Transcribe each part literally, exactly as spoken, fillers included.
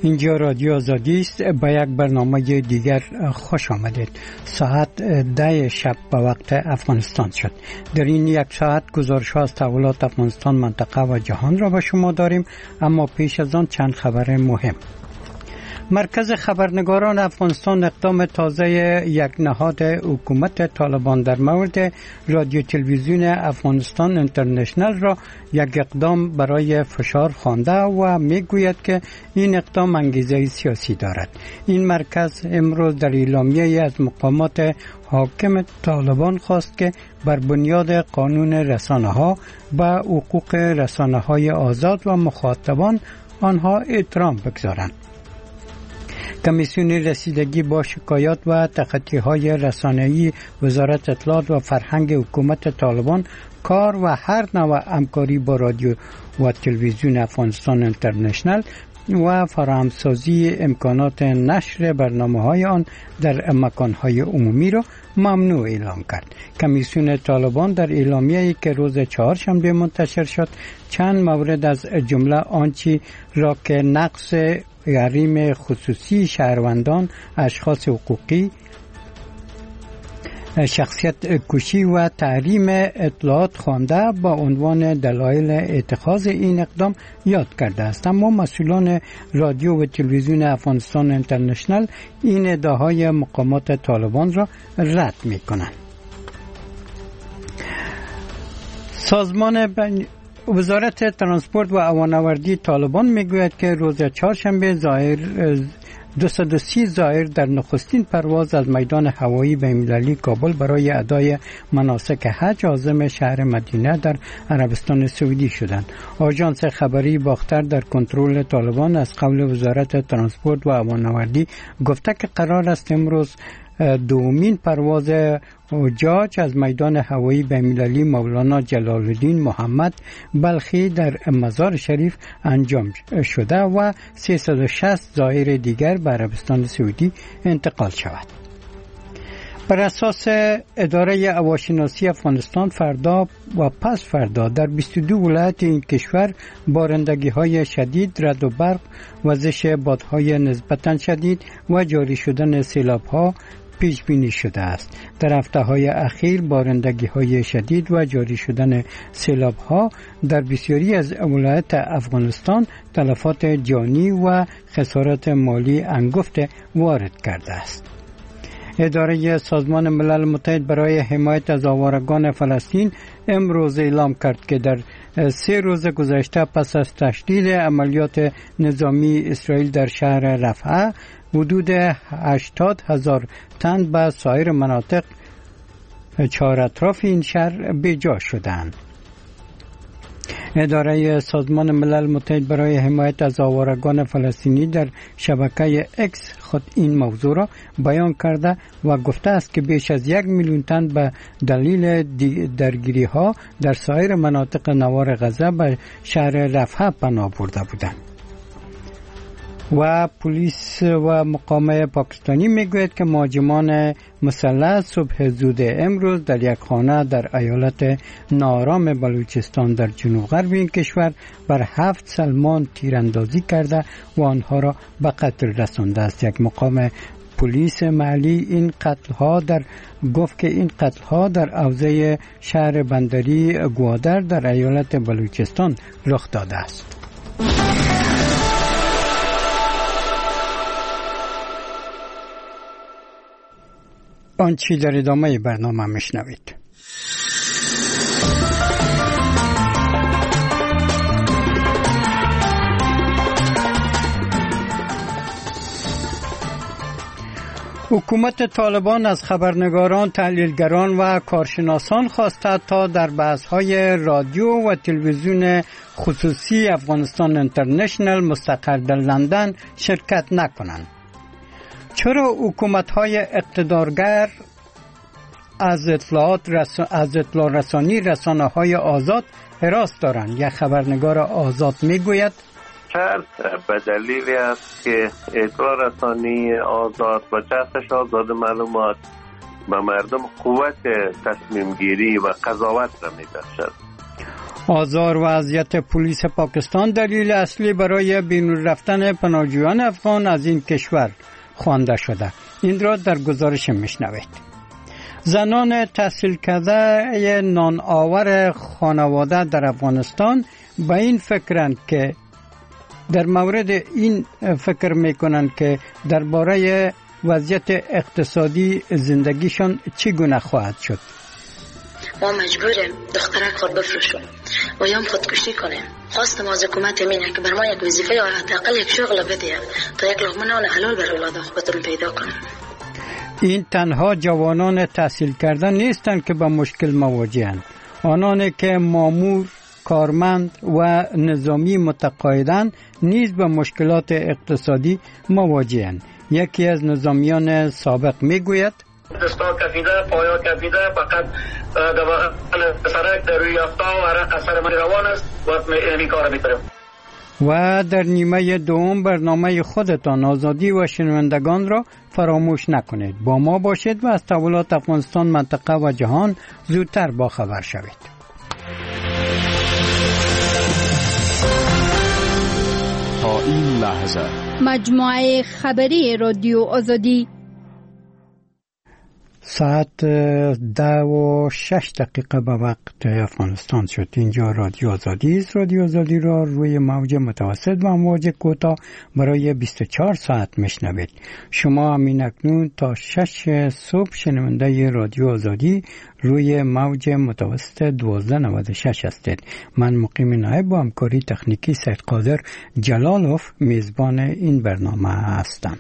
اینجا رادیو آزادی است. به یک برنامه دیگر خوش آمدید. ساعت ده شب به وقت افغانستان شد. در این یک ساعت گزارش ها از تحولات افغانستان، منطقه و جهان را به شما داریم، اما پیش از آن چند خبر مهم. مرکز خبرنگاران افغانستان اقدام تازه یک نهاد حکومت طالبان در مورد رادیو تلویزیون افغانستان اینترنشنل را یک اقدام برای فشار خوانده و میگوید که این اقدام انگیزه سیاسی دارد. این مرکز امروز در اعلامیه از مقامات حاکم طالبان خواست که بر بنیاد قانون رسانه‌ها و حقوق رسانه‌های آزاد و مخاطبان آنها احترام بگذارند. کمیسیون رسیدگی با شکایات و تخطی‌های رسانه‌ای وزارت اطلاعات و فرهنگ حکومت طالبان کار و هر نوع همکاری با رادیو و تلویزیون افغانستان اینترنشنل و فراهمسازی امکانات نشر برنامه‌های آن در مکان‌های عمومی را ممنوع اعلام کرد. کمیسیون طالبان در اعلامیه‌ای که روز چهارشنبه منتشر شد چند مورد از جمله آنچه را که نقض حریم خصوصی شهروندان، اشخاص حقوقی، شخصیت کشی و تحریم اطلاعات خوانده با عنوان دلایل اتخاذ این اقدام یاد کرده است. اما مسئولان رادیو و تلویزیون افغانستان اینترنشنل این ادعاهای مقامات طالبان را رد می کنند. سازمان بن... وزارت ترانسپورت و هوانوردی طالبان میگوید که روز چهارشنبه ظاهر دویست و سی زائر در نخستین پرواز از میدان هوایی بین‌المللی کابل برای ادای مناسک حج عازم شهر مدینه در عربستان سعودی شدند. آژانس خبری باختر در کنترل طالبان از قول وزارت ترانسپورت و هوانوردی گفته که قرار است امروز دومین پرواز حجاج از میدان هوایی بین‌المللی مولانا جلال الدین محمد بلخی در مزار شریف انجام شده و سیصد و شصت زائر دیگر به عربستان سعودی انتقال شود. بر اساس اداره هواشناسی افغانستان فردا و پس فردا در بیست و دو ولایت این کشور بارندگی های شدید، رعد و برق، وزش بادهای نسبتاً شدید و جاری شدن سیلاب ها پیش بینی شده است. در هفته های اخیر بارندگی های شدید و جاری شدن سیلاب ها در بسیاری از ولایات افغانستان تلفات جانی و خسارات مالی انگفت وارد کرده است. اداره سازمان ملل متحد برای حمایت از آوارگان فلسطین امروز اعلام کرد که در سه روز گذشته پس از تشدید عملیات نظامی اسرائیل در شهر رفح حدود هشتاد هزار تن به سایر مناطق چهار اطراف این شهر بیجا شدند. اداره سازمان ملل متحد برای حمایت از آوارگان فلسطینی در شبکه اکس خود این موضوع را بیان کرده و گفته است که بیش از یک میلیون تن به دلیل درگیری ها در سایر مناطق نوار غزه به شهر رفح پناه برده بودند. و پلیس و مقامه پاکستانی میگوید که مهاجمان مسلح صبح زود امروز در یک خانه در ایالت ناآرام بلوچستان در جنوب غرب این کشور بر هفت سلمان تیراندازی کرده و آنها را به قتل رسانده است. یک مقام پلیس محلی این قتل ها در گفت که این قتل ها در حوزه شهر بندری گوادر در ایالت بلوچستان رخ داده است. آنچه در ادامه برنامه میشنوید. حکومت طالبان از خبرنگاران، تحلیلگران و کارشناسان خواسته تا در بحث‌های رادیو و تلویزیون خصوصی افغانستان اینترنشنل مستقر در لندن شرکت نکنند. چرا حکومت‌های اقتدارگر از اطلاعات رس... از اطلاع رسانی رسانه‌های آزاد حراس دارند؟ یک خبرنگار آزاد میگوید شرط به دلیلی است که اطلاع رسانی آزاد و چرخش آزاد معلومات به مردم قوت تصمیم گیری و قضاوت را می‌بخشد. آزار و اذیت پلیس پاکستان دلیل اصلی برای بیرون رفتن پناهجویان افغان از این کشور خوانده شده. این را در گزارش میشنوید. زنان تحصیل کرده نان آور خانواده در افغانستان به این فکرند که در مورد این فکر میکنند که درباره وضعیت اقتصادی زندگیشان چگونه خواهد شد. ما مجبوریم دخترک خود بفروشیم و یا خودکشی کنیم. خواست ما از حکومت اینه که بر ما یک وظیفه یا حداقل یک شغل بده تا یک لقمه نان حلال برای اولاد خودتون پیدا کنیم. این تنها جوانان تحصیل کرده نیستند که با مشکل مواجهند. آنانی که مامور، کارمند و نظامی متقاعدند نیز به مشکلات اقتصادی مواجهند. یکی از نظامیان سابق میگوید دستا کفیده، پایا کفیده، فقط در سرک در روی یافتا و عرق اثر من روان است و این کار میکنم. و در نیمه دوم برنامه خودتان آزادی و شنوندگان را فراموش نکنید. با ما باشید و از تحولات افغانستان، منطقه و جهان زودتر با خبر شوید. تا این لحظه مجموعه خبری رادیو آزادی ساعت ده و شش دقیقه به وقت افغانستان شد. اینجا رادیو آزادی است. رادیو آزادی را روی موج متوسط و موج کوتاه برای بیست و چهار ساعت میشنوید. شما همین اکنون تا شش صبح شنونده رادیو آزادی روی موج متوسط دوازده نود و شش هستید. من مقیم نایب با همکاری تکنیکی سید قادر جلالوف میزبان این برنامه هستم.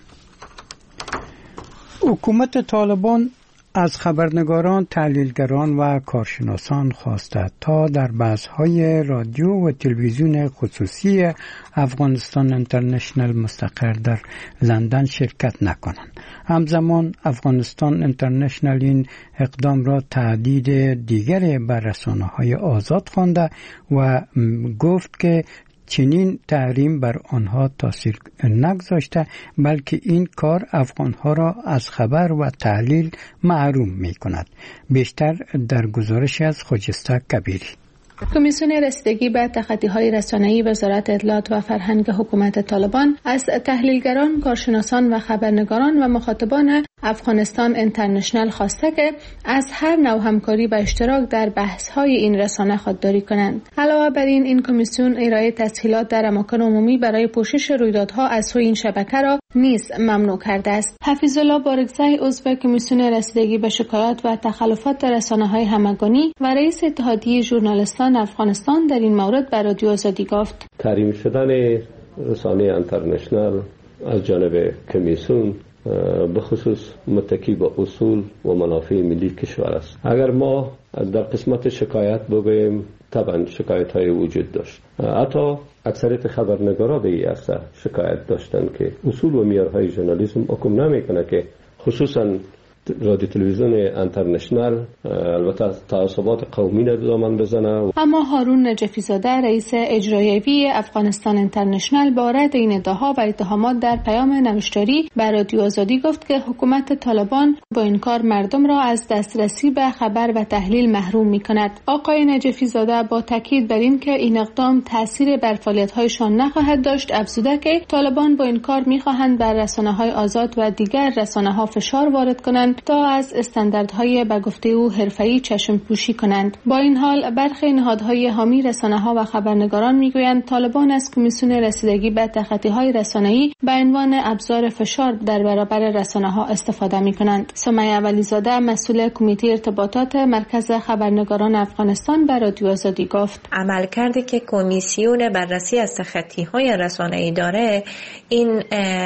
حکومت طالبان از خبرنگاران، تحلیلگران و کارشناسان خواسته تا در بحث‌های رادیو و تلویزیون خصوصی افغانستان اینترنشنال مستقر در لندن شرکت نکنند. همزمان افغانستان اینترنشنال این اقدام را تهدید دیگری بر رسانه‌های آزاد خوانده و گفت که چنین تحریم بر آنها تاثیر نگذاشته، بلکه این کار افغانها را از خبر و تحلیل محروم می کند. بیشتر در گزارش از خجسته کبیری. کمیسیون رسیدگی به تخطی‌های رسانه‌ای وزارت اطلاعات و فرهنگ حکومت طالبان از تحلیلگران، کارشناسان و خبرنگاران و مخاطبان افغانستان اینترنشنال خواسته که از هر نوع همکاری و اشتراک در بحث‌های این رسانه خودداری کنند. علاوه بر این، این کمیسیون ارائه تسهیلات در اماکن عمومی برای پوشش رویدادها از سوی این شبکه را نیز ممنوع کرده است. حفیظ الله بارگزی، عضو کمیسیون رسیدگی به شکایات و تخلفات رسانه‌های همگانی و رئیس اتحادیه ژورنالیستان افغانستان، در این مورد به رادیو آزادی گفت: تحریم شدن رسانه اینترنشنال از جانب کمیسیون به خصوص متکی به اصول و منافع ملی کشور است. اگر ما در قسمت شکایت بگوییم، طبعا شکایت های وجود داشت. حتی اکثریت خبرنگارا به این عرصه شکایت داشتن که اصول و معیارهای ژورنالیسم حکم نمیکنه که خصوصا رادیو تلویزیون اینترنشنال البته تعصبات قومی را دامن بزنه. اما هارون نجفی زاده، رئیس اجرایی افغانستان اینترنشنال، با رد این ادعاها و اتهامات در پیام نوشتاری به رادیو آزادی گفت که حکومت طالبان با این کار مردم را از دسترسی به خبر و تحلیل محروم می‌کند. آقای نجفی زاده با تاکید بر این که این اقدام تأثیر بر فعالیت‌هایشان نخواهد داشت، افزوده که طالبان با این کار می‌خواهند بر رسانه‌های آزاد و دیگر رسانه‌ها فشار وارد کنند تا از استانداردهای به گفته او حرفه‌ای چشم پوشی کنند. با این حال برخی نهادهای حامی رسانه‌ها و خبرنگاران میگویند طالبان از کمیسیون رسیدگی به تخطی‌های رسانه‌ای به عنوان ابزار فشار در برابر رسانه‌ها استفاده می‌کنند. سمیه ولیزاده، مسئول کمیته ارتباطات مرکز خبرنگاران افغانستان، به رادیو آزادی گفت: عملکردی که کمیسیون بررسی از تخطی‌های رسانه‌ای داره، این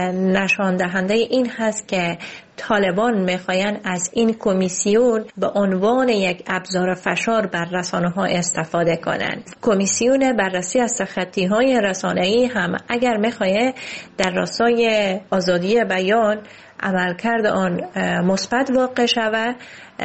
نشان دهنده این هست که طالبان میخواین از این کمیسیون به عنوان یک ابزار فشار بر رسانه‌ها استفاده کنند. کمیسیون بررسی از تخطی‌های رسانه‌ای هم اگر میخواد در راستای آزادی بیان عملکرد آن مثبت واقع شود.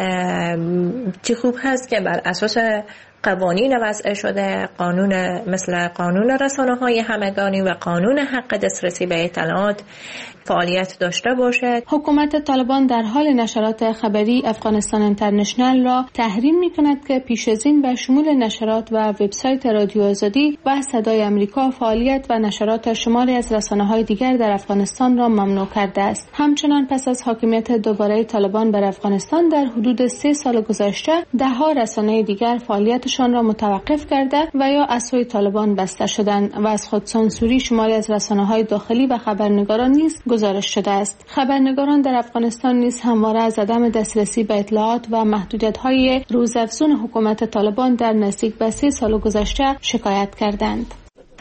چه خوب هست که بر اساس قوانین وضع شده، قانون مثل قانون رسانه‌های همگانی و قانون حق دسترسی به اطلاعات فعالیت داشته باشد. حکومت طالبان در حال نشرات خبری افغانستان اینترنشنال را تحریم می‌کند که پیش از این به شمول نشرات و وبسایت رادیو آزادی و صدای آمریکا فعالیت و نشرات شماری از رسانه‌های دیگر در افغانستان را ممنوع کرده است. همچنان پس از حاکمیت دوباره طالبان بر افغانستان در حدود سه سال گذشته، ده‌ها رسانه دیگر فعالیتشان را متوقف کرده و یا از سوی طالبان بسته شدند و از خود سانسوری شماری از رسانه‌های داخلی و خبرنگاران نیز گزارش شده است. خبرنگاران در افغانستان نیز همواره از عدم دسترسی به اطلاعات و محدودیت‌های روزافزون حکومت طالبان در نزدیک به سه سال گذشته شکایت کردند.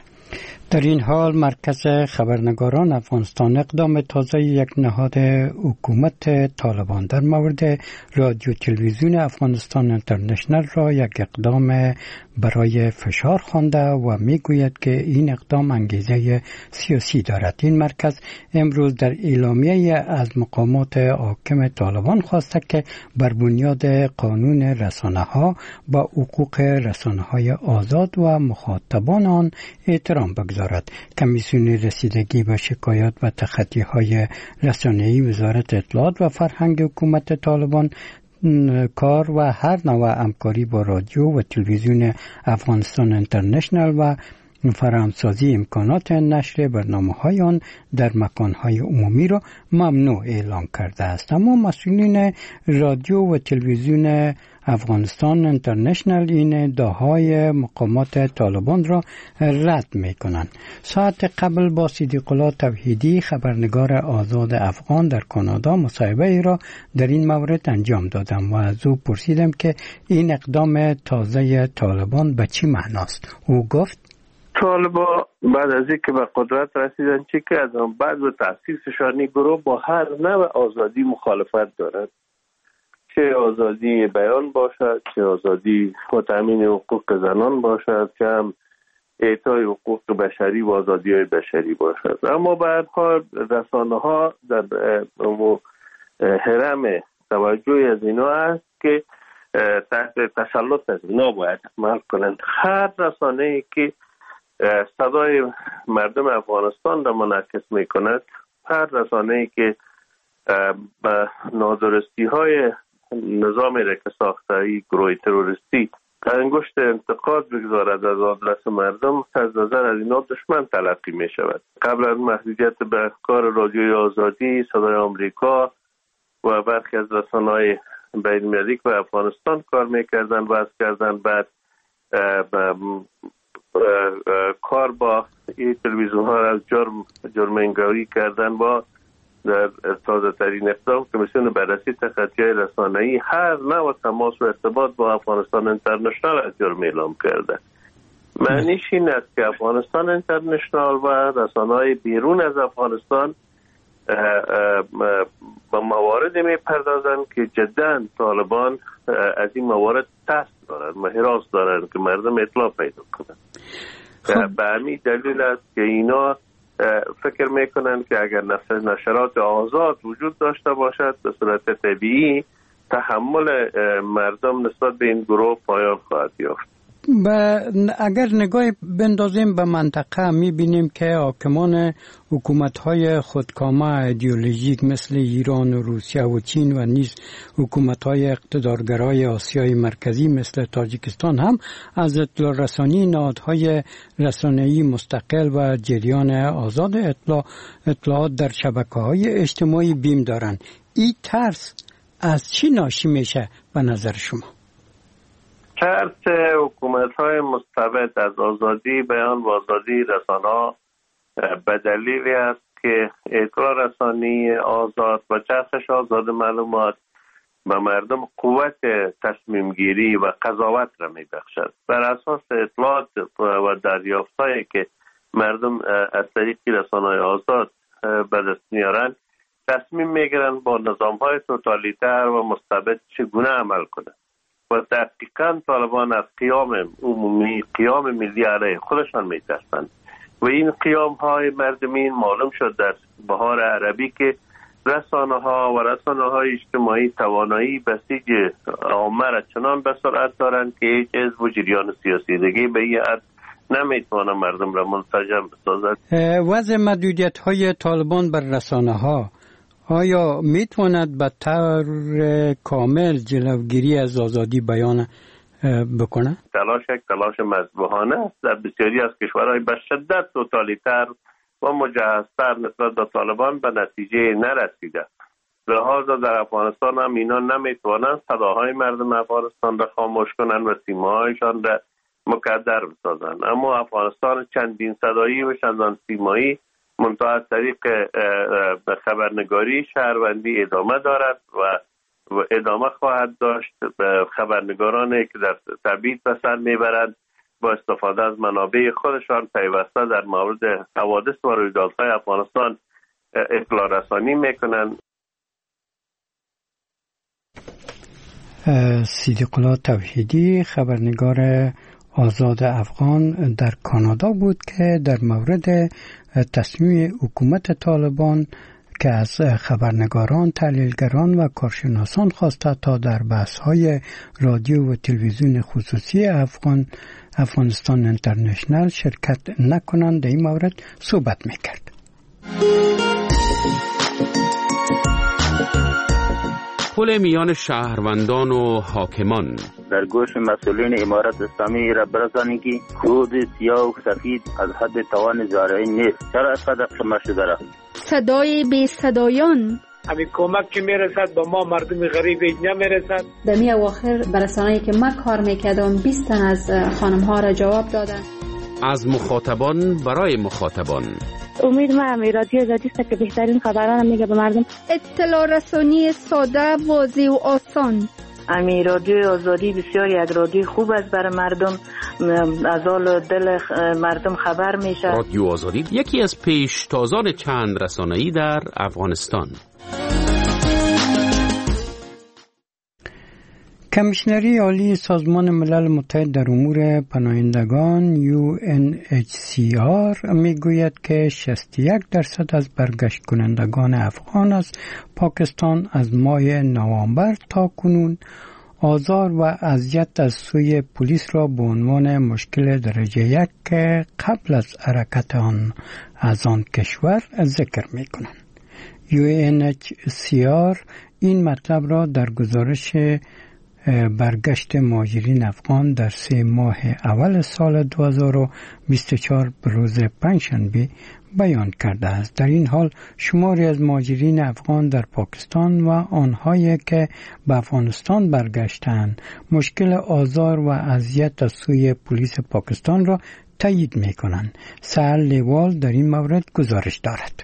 در این حال مرکز خبرنگاران افغانستان اقدام تازه یک نهاد حکومت طالبان در مورد رادیو تلویزیون افغانستان اینترنشنال را یک اقدام برای فشار خوانده و میگوید که این اقدام انگیزه سیاسی دارد. این مرکز امروز در اعلامیه از مقامات حاکم طالبان خواسته که بر بنیاد قانون رسانه‌ها با حقوق رسانه‌های آزاد و مخاطبان آن احترام بگذارد. کمیسیون رسیدگی به شکایات و تخطی‌های رسانه‌ای وزارت اطلاعات و فرهنگ حکومت طالبان کار و هر نوع همکاری با رادیو و تلویزیون افغانستان اینترنشنال و فراهمسازی امکانات نشر برنامه‌های آن در مکان‌های عمومی را ممنوع اعلام کرده است. اما مسئولین رادیو و تلویزیون افغانستان اینترنشنال این ادعاهای مقامات طالبان را رد می‌کنند. ساعت قبل با صدیق الله توحیدی خبرنگار آزاد افغان در کانادا مصاحبه ای را در این مورد انجام دادم و از او پرسیدم که این اقدام تازه طالبان به چی معناست. او گفت طالبان بعد از اینکه به قدرت رسیدن چی کردن؟ بعد به تأسیسشان گروه با هر نوع آزادی مخالفت دارد، چه آزادی بیان باشد، چه آزادی و تامین حقوق زنان باشد، چه هم اعطای حقوق بشری و آزادی های بشری باشد. اما به هر حال رسانه ها در حرم توجهی از اینا است که تحت تسلط از اینا باید عمل کنند. هر رسانه ای که صدای مردم افغانستان را منعکس می کند، هر رسانه ای که به نادرستی های نظامی را که ساخته ای گروه تروریستی انگشت انتقاد بگذارد از آدرس مردم، از نظر از اینا دشمن تلقی می شود. قبل از محدودیت به کار رادیوی آزادی، صدای آمریکا و برخی از رسانه‌های بین‌المللی که به افغانستان کار میکردن وضع کردن، بعد کار با این تلویزیون ها از جرم جرم‌انگاری کردن با در تازه ترین اقدام کمیسیون بررسی تخطی‌های رسانه‌ای هر نوع تماس و ارتباط با افغانستان اینترنشنال از جرم اعلام کرده. معنیش این است که افغانستان اینترنشنال و رسانه‌های بیرون از افغانستان با مواردی میپردازند که جداً طالبان از این موارد ترس دارند و هراس دارند که مردم اطلاع پیدا کنند. به همین دلیل است که اینا فکر میکنند که اگر نشرات آزاد وجود داشته باشد به صورت طبیعی تحمل مردم نسبت به این گروه پایان خواهد یافت. و اگر نگاه بندازیم به منطقه میبینیم که حاکمان حکومت‌های خودکامه ایدئولوژیک مثل ایران و روسیه و چین و نیز حکومت‌های اقتدارگرای آسیای مرکزی مثل تاجیکستان هم از اطلاع رسانی نهادهای رسانه‌ای مستقل و جریان آزاد اطلاع اطلاعات در شبکه‌های اجتماعی بیم دارند. این ترس از چی ناشی میشه به نظر شما؟ ترس حکومت‌های مستبد از آزادی بیان و آزادی رسانه‌ها به دلیلی است که اطلاع رسانی آزاد و چرخش آزاد معلومات به مردم قوت تصمیم گیری و قضاوت را می بخشد. بر اساس اطلاعات و دریافت‌هایی که مردم از طریق رسانه‌های آزاد به دست میارند تصمیم میگیرند با نظام‌های توتالیتر و مستبد چگونه عمل کنند. و دقیقاً طالبان از قیام عمومی، قیام ملی علیه خودشان میترسند و این قیام های مردمی معلوم شد در بهار عربی که رسانه ها و رسانه های اجتماعی توانایی بسیج عامه را چنان به سرعت دارند که هیچ حزب و جریان سیاسی دیگه به این حد نمیتونه مردم را منسجم بسازد. وضع محدودیت های طالبان بر رسانه ها آیا میتواند به طور کامل جلوگیری از آزادی بیان بکنه؟ تلاش یک تلاش مذبوحانه است. در بسیاری از کشورهای به شدت توتالیتر و مجهزتر نسبت به طالبان به نتیجه نرسیده. لذا در افغانستان هم اینا نمیتوانند صداهای مردم افغانستان را خاموش کنند و سیماهایشان را مکدر بسازند. اما افغانستان چندین صدایی و چندان سیمایی منتها از طریق خبرنگاری شهروندی ادامه دارد و ادامه خواهد داشت. خبرنگارانی که در تبعید به سر میبرند با استفاده از منابع خودشان پیوسته در مورد حوادث و رویدادهای افغانستان اطلاع رسانی میکنند. صدیق الله توحیدی خبرنگار آزاد افغان در کانادا بود که در مورد تصمیم حکومت طالبان که از خبرنگاران، تحلیلگران و کارشناسان خواسته تا در بحث‌های رادیو و تلویزیون خصوصی افغان افغانستان اینترنشنال شرکت نکنند در این مورد صحبت میکرد. پل میان شهروندان و حاکمان در گوش مسئولین امارت اسلامی را برسانید که خود سیاه و سفید از حد توان زارعین نیست. چرا از خود اقسام شده را؟ صدای بی صدایان همین کمک که میرسد با ما مردم غریب نمیرسد. در می اواخر برسانه‌ای که من کار میکردم بیست تن از خانم ها را جواب دادن. از مخاطبان برای مخاطبان. امید ما هم رادیو آزادی است که بهترین خبران میگه به مردم. اطلاع رسانی ساده، واضح و آسان. امی رادیو آزادی بسیار یک رادیو خوب است برای مردم، از حال دل مردم خبر میشه. رادیو آزادی یکی از پیشتازان چند رسانه‌ای در افغانستان. کمیشنری عالی سازمان ملل متحد در امور پناهندگان یو ان اچ سی آر میگوید که شصت و یک درصد از برگشت کنندگان افغان از پاکستان از ماه نوامبر تا کنون آزار و اذیت از سوی پلیس را به عنوان مشکل درجه یک که قبل از حرکت آن از آن کشور ذکر میکنند. یو ان اچ سی آر این مطلب را در گزارش برگشت مهاجرین افغان در سه ماه اول سال دو هزار و بیست و چهار به روز پنجشنبه بیان کرده است. در این حال شماری از مهاجرین افغان در پاکستان و آنهایی که به افغانستان برگشتند مشکل آزار و اذیت از سوی پلیس پاکستان را تایید می‌کنند. سهل لیوال در این مورد گزارش دارد.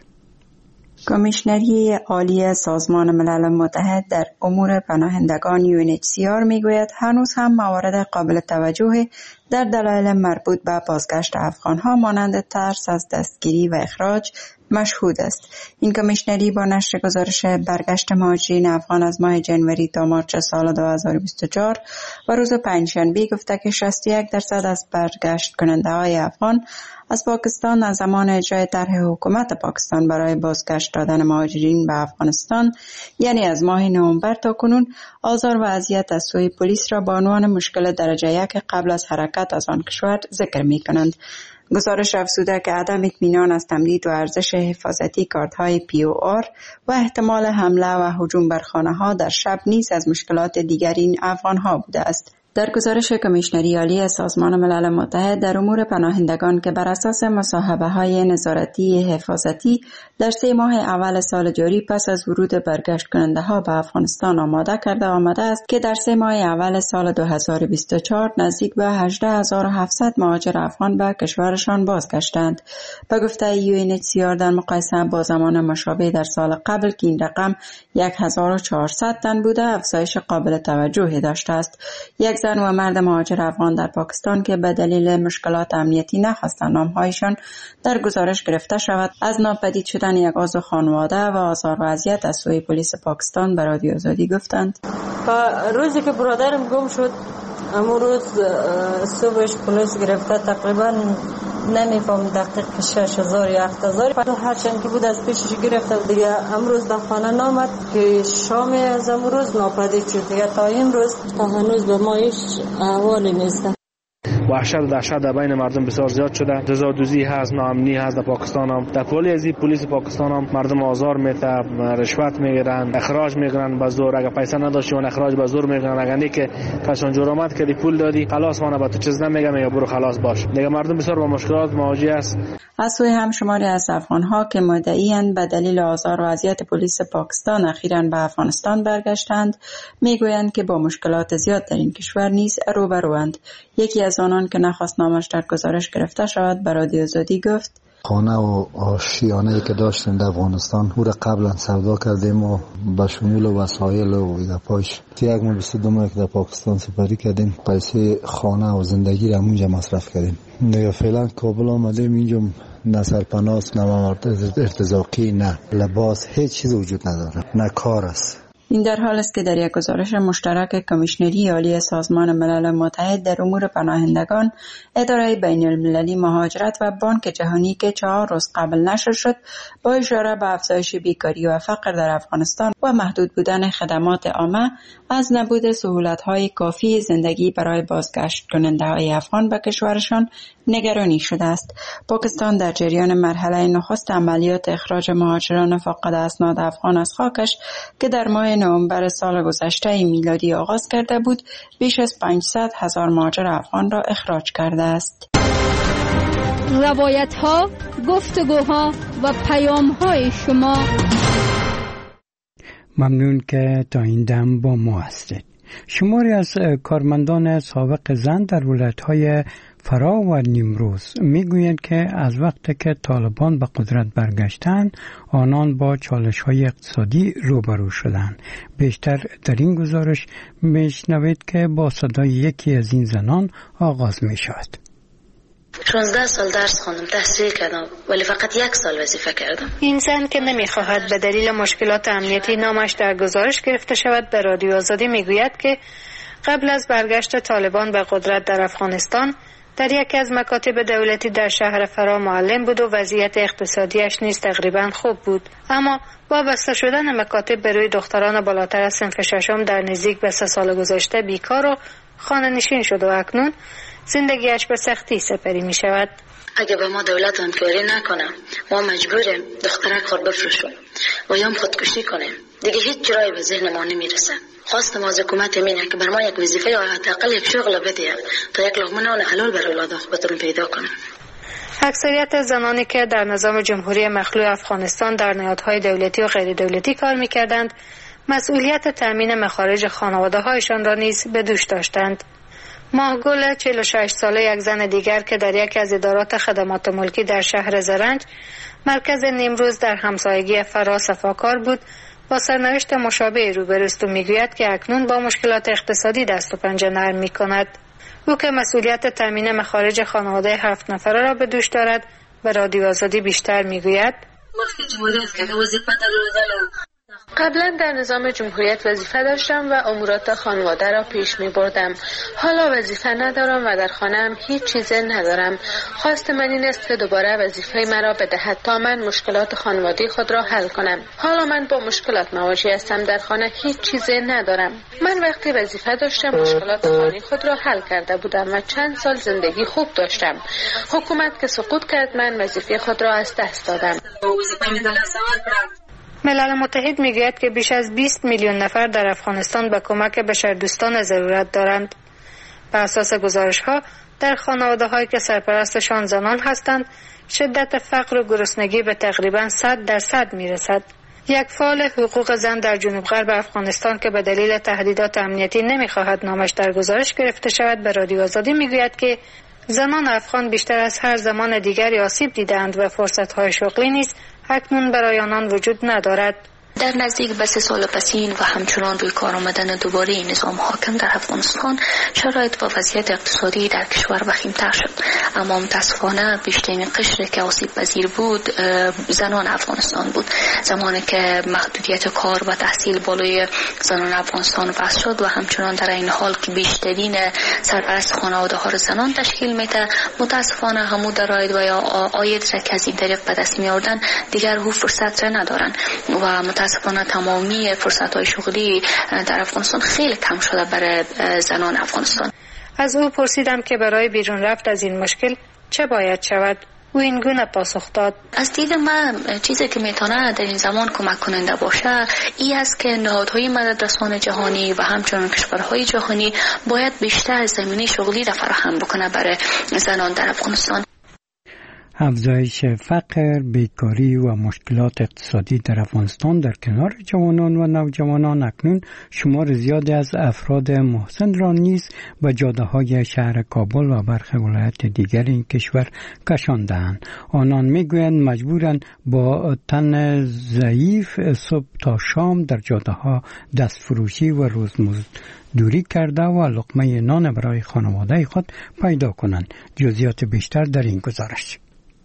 کمیشنری عالی سازمان ملل متحد در امور پناهندگان یو ان اچ سی آر میگوید هنوز هم موارد قابل توجه در دلایل مربوط به بازگشت افغانها مانند ترس از دستگیری و اخراج مشهود است. این کمیشنری با نشر گزارش برگشت مهاجرین افغان از ماه جنوری تا مارچ سال دو هزار و بیست و چهار و روز پنجشنبه گفته که شصت و یک درصد از برگشت کننده های افغان از پاکستان از زمان اجرای طرح حکومت پاکستان برای بازگشت دادن مهاجرین به افغانستان یعنی از ماه نوامبر تا کنون آزار و اذیت از سوی پلیس را به عنوان مشکل درجه یک قبل از حرکت از آن کشور ذکر می کنند. گزارش افزوده که عدم اطمینان از تمدید و ارزش حفاظتی کارت‌های پی او آر و احتمال حمله و هجوم بر خانه‌ها در شب نیز از مشکلات دیگر این افغان‌ها بوده است. در گزارش کمیشنری عالی سازمان ملل متحد در امور پناهندگان که بر اساس مصاحبه‌های نظارتی حفاظتی در سه ماه اول سال جاری پس از ورود برگشت کننده‌ها به افغانستان آماده کرده آمده است که در سه ماه اول سال دو هزار و بیست و چهار نزدیک به هجده هزار و هفتصد مهاجر افغان به کشورشان بازگشتند. به گفته یو ان اچ سی آر در مقایسه با زمان مشابه در سال قبل که این رقم هزار و چهارصد تن بوده افزایش قابل توجهی داشته است. یک زن و مرد مهاجر افغان در پاکستان که به دلیل مشکلات امنیتی نخواستند نامهایشان در گزارش گرفته شود از ناپدید شدن یک عضو خانواده و آزار و اذیت از سوی پلیس پاکستان به رادیو آزادی گفتند. روزی که برادرم گم شد امروز صبحش پلیس گرفته تقریبا نمیفهم دقیق شش هزار یا هفت هزار. هرچند که بود از پیشش گرفتم دیگه. امروز در خانه نامد که شام از امروز ناپدید شد دیگه. تا امروز تا هنوز به ما هیچ احوالی نیست. وحشت و دهشت در بین مردم بسیار زیاد شده. رضادوزی هست، ناامنی هست در پاکستان هم. در پلیس پلیس پاکستان هم مردم آزار میده، رشوت میگیرن، اخراج میگیرن به زور. اگه پیسه نداشتی اون اخراج به زور میگیرن. اگه نه که کسان جرمت کردی پول دادی خلاص مانه با تو چیز نمیگم یا برو خلاص باش. دیگه مردم بسیار با مشکلات مواجه است. از سوی هم شماری از افغان‌ها که مدعی‌اند به دلیل آزار و اذیت پلیس پاکستان اخیراً به افغانستان برگشتند میگویند که با مشکلات زیاد در این کشور نیز روبروند. یکی از آنان که نخواست نامش در گزارش گرفته شود به رادیو آزادی گفت خانه و آشیانه‌ای که داشتیم در افغانستان او را قبلا سودا کردیم و به شمول وسایل و گپاش یک ماه بیست و دو ماه که در پاکستان سپری کردیم پیسه خانه و زندگی را اونجا مصرف کردیم. دیگه فعلا کابل آمدیم اینجا نه سرپناست نه موارد ارتزاقی نه لباس هیچ چیز وجود نداره نه کار است. این در حال است که در یک گزارش مشترک کمیشنری عالی سازمان ملل متحد در امور پناهندگان، اداره بین المللی مهاجرت و بانک جهانی که چهار روز قبل نشر شد با اشاره به افزایش بیکاری و فقر در افغانستان و محدود بودن خدمات عامه از نبود سهولت‌های کافی زندگی برای بازگشت کننده‌های افغان به کشورشان نگرانی شده است. پاکستان در جریان مرحله نخست عملیات اخراج مهاجران فاقد اسناد افغان از خاکش که در ماه نوامبر سال گذشته میلادی آغاز کرده بود، بیش از پانصد هزار مهاجر افغان را اخراج کرده است. روایت‌ها، گفتگوها و پیام‌های شما. ممنون که تا این دم با ما هستید. شماری از کارمندان سابق زن در ولایت‌های فرا و نیمروز میگویند که از وقتی که طالبان به قدرت برگشتند آنان با چالش‌های اقتصادی روبرو شدند. بیشتر در این گزارش میشنوید که با صدای یکی از این زنان آغاز می‌شود. شانزده سال درس خواندم، تحصیل کردم، ولی فقط یک سال وظیفه کردم. این زن که نمیخواهد به دلیل مشکلات امنیتی نامش در گزارش گرفته شود به رادیو آزادی میگوید که قبل از برگشت طالبان به قدرت در افغانستان در یکی از مکاتب دولتی در شهر فرا معلم بود و وضعیت اقتصادیش نیز تقریبا خوب بود، اما با بسته شدن مکاتب به روی دختران بالاتر از صنف ششم در نزدیک به سه سال گذشته بیکار و خانه نشین شد و اکنون زندگیش به سختی سپری می شود. اگه به ما دولت همکاری نکنه ما مجبوریم دخترک خود بفروشیم و یا خودکشی کنیم. دیگه هیچ جایی به ذهن ما نمیرسه. خواستم از حکومت اینه که بر ما یک وظیفه یا حداقل یک شغل بده تا یک لقمه نان حلال برای اولاد خودتون پیدا کنیم. اکثریت زنانی که در نظام جمهوری مخلوع افغانستان در نهادهای دولتی و غیر دولتی کار می‌کردند، مسئولیت تامین مخارج خانواده‌هایشان را نیز به دوش داشتند. ماهگل چهل و شش ساله یک زن دیگر که در یکی از ادارات خدمات ملکی در شهر زرنج مرکز نیمروز در همسایگی فرا صفاکار بود، با سرنوشت مشابه روبروست و میگوید که اکنون با مشکلات اقتصادی دست و پنجه نرم می‌کند. او که مسئولیت تامین مخارج خانواده هفت نفره را به دوش دارد به رادیو آزادی بیشتر میگوید قبلا در نظام جمهوریت وظیفه داشتم و امورات خانواده را پیش می بردم. حالا وظیفه ندارم و در خانه‌ام هیچ چیزی ندارم. خواست من این است که دوباره وظیفه مرا بدهد تا من مشکلات خانوادی خود را حل کنم. حالا من با مشکلات مواجه هستم، در خانه هیچ چیزی ندارم. من وقتی وظیفه داشتم مشکلات خانه خود را حل کرده بودم و چند سال زندگی خوب داشتم. حکومت که سقوط کرد من وظیفه خود را از دست دادم. ملل متحد میگوید که بیش از بیست میلیون نفر در افغانستان به کمک بشردوستانه ضرورت دارند. بر اساس گزارش‌ها در خانواده‌هایی که سرپرستشان زنان هستند، شدت فقر و گرسنگی به تقریباً صد درصد میرسد. یک فعال حقوق زن در جنوب غرب افغانستان که به دلیل تهدیدات امنیتی نمیخواهد نامش در گزارش گرفته شود به رادیو آزادی میگوید که زنان افغان بیشتر از هر زمان دیگری آسیب دیدند و فرصت‌های شغلی نیز اکنون برای آنان وجود ندارد. در نزدیک به سه سال پسین و همچنان روی کار آمدن دوباره نظام حاکم در افغانستان شرایط و وضعیت اقتصادی در کشور وخیم‌تر شد. اما متاسفانه بیشترین قشری که آسیب پذیر بود زنان افغانستان بود. زمانی که محدودیت کار و تحصیل بالای زنان افغانستان وضع شد و همچنان در این حال که بیشترین سرپرست خانواده ها را زنان تشکیل میده، متاسفانه همو درآمد و یا عاید را که از این طریق به دست میآوردن دیگر هو فرصت را ندارن و متاسفانه تمامی فرصت های شغلی در افغانستان خیلی کم شده برای زنان افغانستان. از او پرسیدم که برای بیرون رفت از این مشکل چه باید شود. او این گونه پاسخ داد: از دید من چیزی که میتونه در این زمان کمک کننده باشه این است که نهادهای مددرسان جهانی و همچنین کشورهای جهانی باید بیشتر زمینه شغلی را فراهم بکنه برای زنان در افغانستان. افزایش فقر، بیکاری و مشکلات اقتصادی در افغانستان در کنار جوانان و نوجوانان اکنون شمار زیادی از افراد محسن را نیز به جاده‌های شهر کابل و برخی ولایات دیگر این کشور کشانده‌اند. آنان میگویند مجبورند با تن ضعیف صبح تا شام در جاده‌ها دست فروشی و روزمزدوری کرده و لقمه نان برای خانواده خود پیدا کنند. جزئیات بیشتر در این گزارش.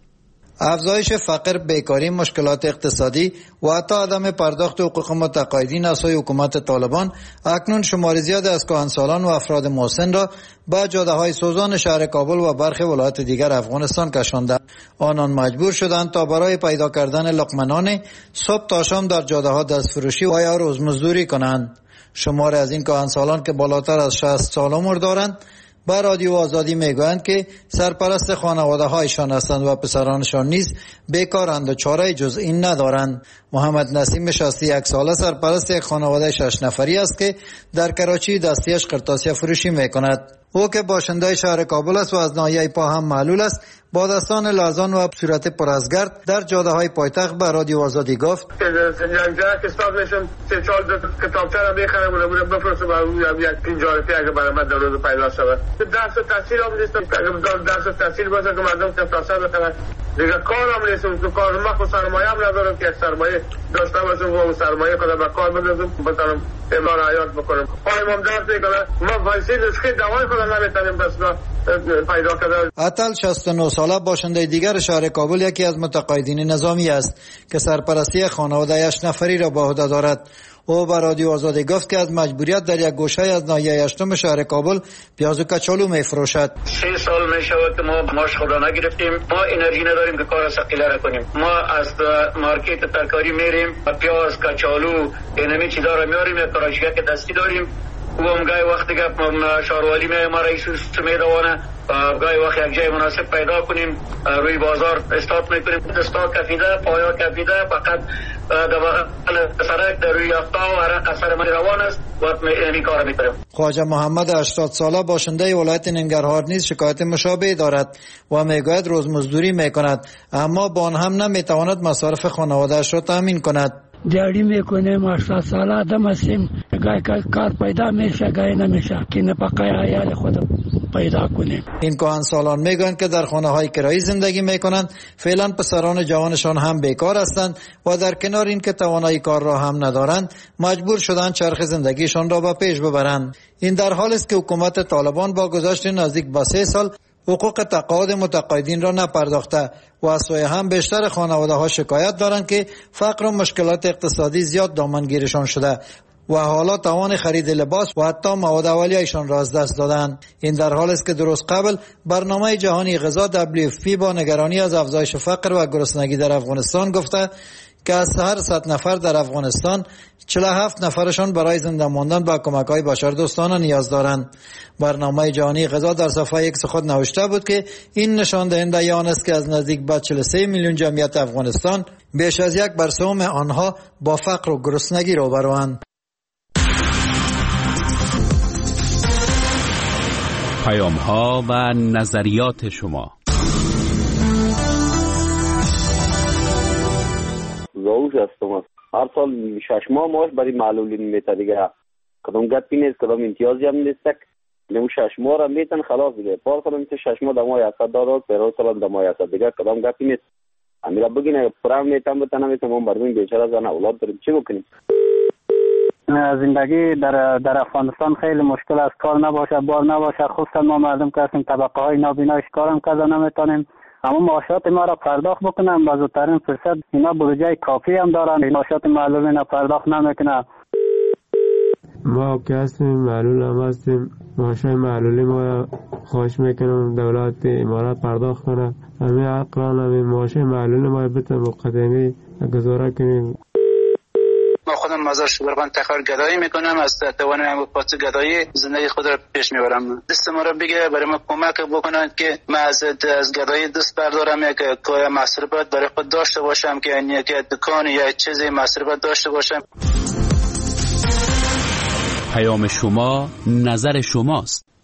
افزایش فقر، بیکاری، مشکلات اقتصادی و حتی عدم پرداخت حقوق متقاعدین از سوی حکومت طالبان اکنون شمار زیاد از کهنسالان و افراد محسن را به جاده‌های سوزان شهر کابل و برخی ولایات دیگر افغانستان کشانده. آنان مجبور شدند تا برای پیدا کردن لقمه نان صبح تا شام در جاده‌ها دست فروشی و یا روزمزدوری کنند. شمار از این کهنسالان که بالاتر از شصت سال عمر دارند با رادیو آزادی میگویند که سرپرست خانواده هایشان هستند و پسرانشان نیز بیکارند و چاره جز این ندارند. محمد نسیم شصت و یک ساله سرپرست یک خانواده شش نفری است که در کراچی دستیش قرطاسیه فروشی میکند. او که باشنده شهر کابل است و از ناحیه پا هم معلول است، با دستان لرزان و صورت پر از گرد در جاده های پایتخت به رادیو آزادی گفت: که استاد نشون سه چهار کتابچه را میخرم و بودم بفرستم و یک تجارتی اگه برای من در روز پیدا شود. درس تحصیل هم نیستم، اگه درس تحصیل باشه که مردم کتابچه بخرن دیگه کار هم نیستم. تو کار من خود سرمایه هم ندارم که یک سرمایه داشته باشم و اون سرمایه خود به کار بندازم بتونم امرار حیات بکنم. پایم هم درد میکنه، ما وایسی نسخه دوای خود نمیتونیم بس پیدا کرده. عطل شصت و نه ساله باشنده دیگر شهر کابل یکی از متقاعدین نظامی است که سرپرستی خانواده هشت نفری را به عهده دارد. او به رادیو آزادی گفت که از مجبوریت در یک گوشه از ناحیه هشتم شهر کابل پیاز و کچالو میفروشد. سه سال می شود که ما ماش خدا نگرفتیم، ما انرژی نداریم که کار ثقیله را کنیم. ما از مارکت ترکاری میریم، پیاز، کچالو، اینمی چیزا را میاریم، یک کاراشیه که دستی داریم. و هم گاهی وقتی که شاروالی می ما رئیس میدوانه گاهی وقت یک جای مناسب پیدا کنیم روی بازار استارت میکنیم. استارت کفیده، پایا کفیده، فقط در سرک در روی یافتا و عرق اثر من روان است و این کار میکنیم. خواجه محمد هشتاد ساله باشنده ولایت ننگرهار نیز شکایت مشابه دارد و میگوید روزمزدوری میکند اما با آن هم نمیتواند مصارف خانواده‌اش را تامین کند. دیاری میکنیم، هشتاد ساله آدم هستیم، گاهی کار پیدا میشه گاهی نمیشه که نفقه عیال خود پیدا کنیم. این کهنسالان میگویند که در خانه های کرایی زندگی میکنند، فعلا پسران جوانشان هم بیکار هستند و در کنار این که توانایی کار را هم ندارند مجبور شدند چرخ زندگیشان را به پیش ببرند. این در حالی است که حکومت طالبان با گذشت نزدیک به سه سال حقوق تقاعد متقاعدین را نپرداخته و از سوی هم بیشتر خانواده ها شکایت دارند که فقر و مشکلات اقتصادی زیاد دامنگیرشان شده و حالا توان خرید لباس و حتی مواد اولیه‌شان را از دست دادند. این در حالی است که درست قبل برنامه جهانی غذا دبلیو اف پی با نگرانی از افزایش فقر و گرسنگی در افغانستان گفته که از هر صد نفر در افغانستان چهل و هفت نفرشان برای زنده ماندن به کمک‌های بشردوستانه نیاز دارند. برنامه جهانی غذا در صفحه ایکس خود نوشته بود که این نشان دهنده آن است که از نزدیک به چهل و سه میلیون جمعیت افغانستان بیش از یک بر سوم آنها با فقر و گرسنگی روبروند. پیام‌ها و نظریات شما. زوج هستم. هر سال شش ماه ماش برای معلولین میته دیگه. کدام گپی نیست، کدام امتیازی هم نیست. نمو شش ماه را میتن خلاص دیگه. پار کنم که شش ماه دمای هست دارد، پیرو سال دمای هست دیگه. کدام گپی نیست. امیرا بگین پرام میتام بتنم میتام مردم بیچاره زن اولاد داریم چی بکنیم؟ زندگی در در افغانستان خیلی مشکل است. کار نباشه، بار نباشه، خصوصا ما مردم که هستیم طبقه های نابینایش کارم کردن نمیتونیم. اما معاشات ما را پرداخت بکنم با زودترین فرصت. اینا بودجه کافی هم دارن، معاشات معلول اینا پرداخت نمیکنه. ما که هستیم معلول هم هستیم، معاشای معلولی ما خواهش میکنم دولت امارات پرداخت کنه. همین اقران همین معاشای معلولی ما بتونه مقدمی گزاره کنیم. ما خودم مزار شبرغان تخار گدایی میکنم، از توان هم پاس گدایی زندگی خود را پیش میبرم. دست ما را بگیره برای ما کمک بکنند که ما از از گدایی دست بردارم، یک که مصرفات برای خود داشته باشم، که یک دکان یا چیزی مصرفات داشته باشم. پیام شما نظر شماست.